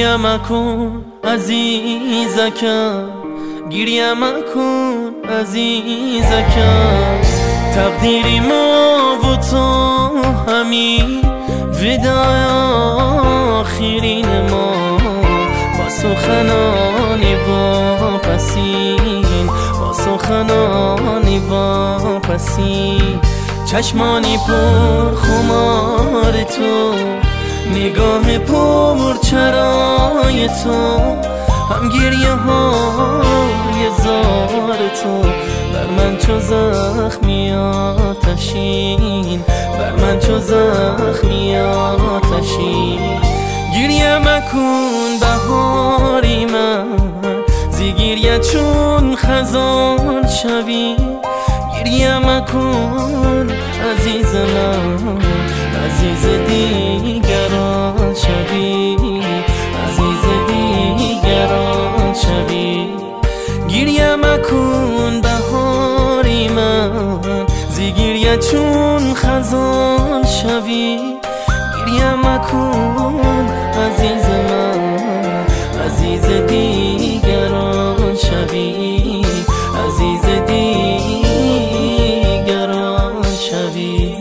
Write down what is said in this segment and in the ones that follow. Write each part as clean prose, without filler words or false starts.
گریه مکن عزیزکم، گریه مکن عزیزکم. تقدیری ما و تو همین وداع آخرین ما، با سخنانی واپسین، با سخنانی واپسین. چشمانی پر خمار تو، نگاه پر چرای تو، هم گریه های زار تو بر من چو زخمی آتشین، بر من چو زخمی آتشین. گریه مکن بهاری من، زی گریه چون خزان شوی. گریه مکن عزیز من، عزیز دیگران شوی، عزیز دیگران شوی. گریه مکن بهاری من، زی گریه چون خزان شوی. گریه مکن عزیز من، عزیز دیگران شوی، عزیز دیگران شوی.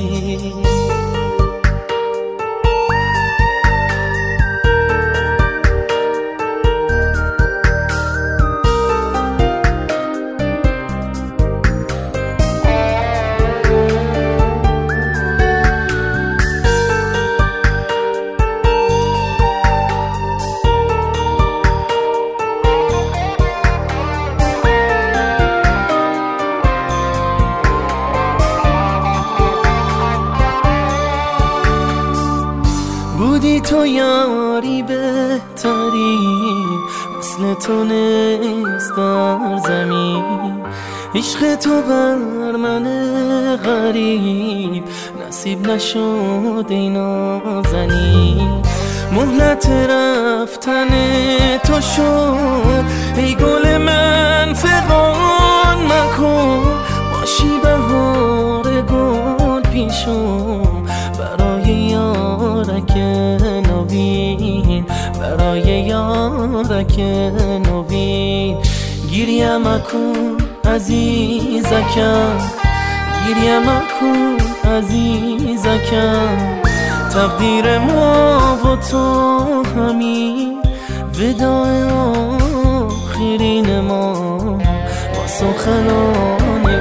بودی تو یاری بهترین، مثل تو نیست در زمین. عشق تو بر من غریب نصیب نشد ای نازنین. مهلت رفتن تو شد ای گل من، فغان مکن. باشی بهار گل پیشم برای یارک نوین، برای یارک نوین. گریه مکن عزیزکم، گریه مکن عزیزکم. تقدیر ما و تو همین وداع آخرین ما، با سخنان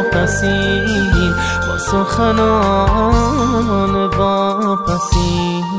واپسین، با سخنان واپسین.